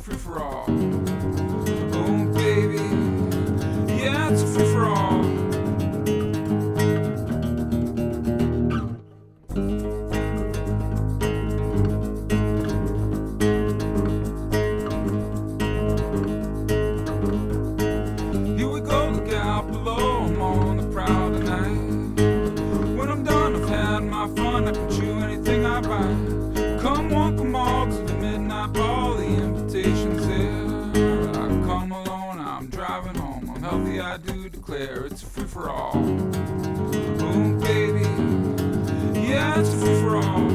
free for all. Oh baby, yeah, it's a free for all. Here we go, look out below, I'm on the prowl tonight. When I'm done, I've had my fun, I can chew anything I buy. Come one, come all, to the midnight ball, the invitation's there. I come alone, I'm driving home, I'm healthy, I do declare, it's a free for all. Oh baby, yeah, it's a free for all.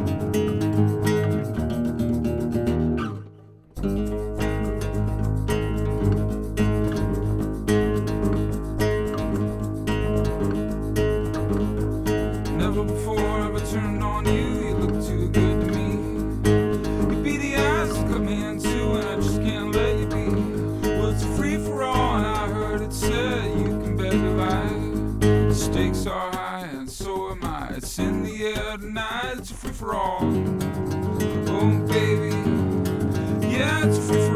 Never before ever turned on you, you look too good to me. You be the eyes that cut me in two, and I just can't let you be. Well, it's a free for all, and I heard it said you can bet your life. The stakes are high, and so am I. It's in the air tonight, it's a free for all. Oh baby, yeah, it's a free for all.